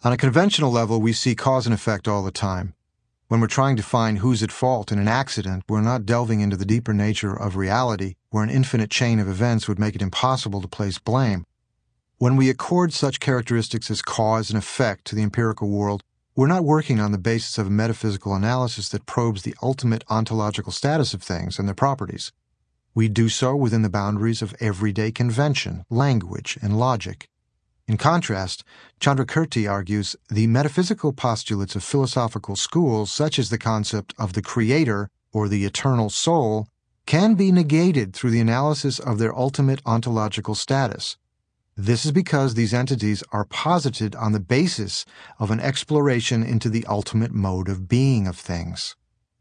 On a conventional level, we see cause and effect all the time. When we're trying to find who's at fault in an accident, we're not delving into the deeper nature of reality, where an infinite chain of events would make it impossible to place blame. When we accord such characteristics as cause and effect to the empirical world, we're not working on the basis of a metaphysical analysis that probes the ultimate ontological status of things and their properties. We do so within the boundaries of everyday convention, language, and logic. In contrast, Chandrakirti argues the metaphysical postulates of philosophical schools, such as the concept of the creator or the eternal soul, can be negated through the analysis of their ultimate ontological status. This is because these entities are posited on the basis of an exploration into the ultimate mode of being of things.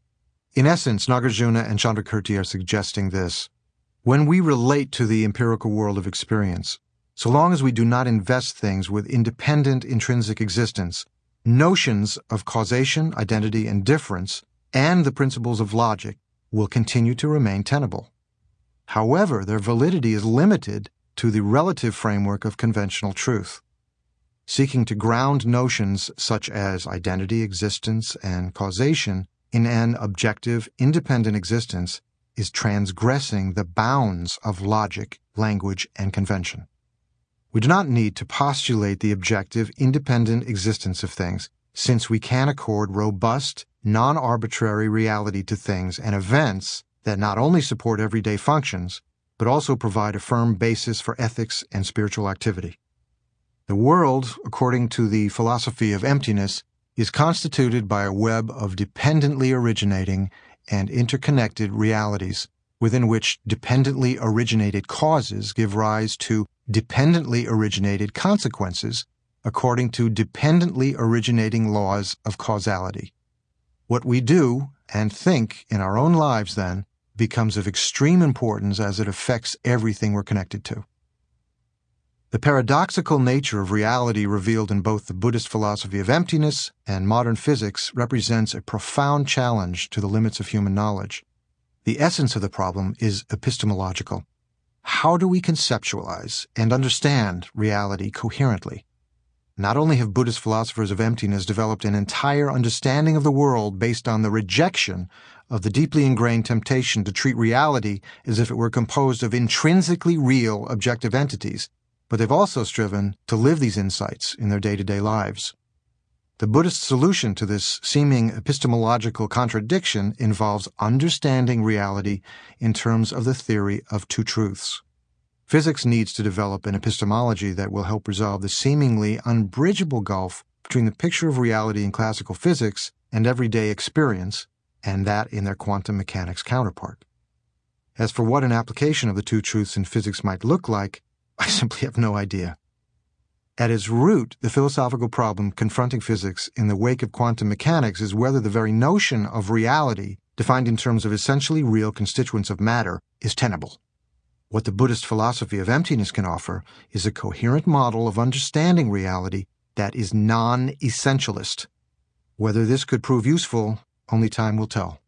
In essence, Nagarjuna and Chandrakirti are suggesting this. When we relate to the empirical world of experience, so long as we do not invest things with independent intrinsic existence, notions of causation, identity, and difference, and the principles of logic will continue to remain tenable. However, their validity is limited to the relative framework of conventional truth. Seeking to ground notions such as identity, existence, and causation in an objective, independent existence is transgressing the bounds of logic, language, and convention. We do not need to postulate the objective, independent existence of things, since we can accord robust, non-arbitrary reality to things and events that not only support everyday functions, but also provide a firm basis for ethics and spiritual activity. The world, according to the philosophy of emptiness, is constituted by a web of dependently originating and interconnected realities, within which dependently originated causes give rise to dependently originated consequences according to dependently originating laws of causality. What we do and think in our own lives, then, becomes of extreme importance as it affects everything we're connected to. The paradoxical nature of reality revealed in both the Buddhist philosophy of emptiness and modern physics represents a profound challenge to the limits of human knowledge. The essence of the problem is epistemological. How do we conceptualize and understand reality coherently? Not only have Buddhist philosophers of emptiness developed an entire understanding of the world based on the rejection of the deeply ingrained temptation to treat reality as if it were composed of intrinsically real objective entities, but they've also striven to live these insights in their day-to-day lives. The Buddhist solution to this seeming epistemological contradiction involves understanding reality in terms of the theory of two truths. Physics needs to develop an epistemology that will help resolve the seemingly unbridgeable gulf between the picture of reality in classical physics and everyday experience, and that in their quantum mechanics counterpart. As for what an application of the two truths in physics might look like, I simply have no idea. At its root, the philosophical problem confronting physics in the wake of quantum mechanics is whether the very notion of reality, defined in terms of essentially real constituents of matter, is tenable. What the Buddhist philosophy of emptiness can offer is a coherent model of understanding reality that is non-essentialist. Whether this could prove useful, only time will tell.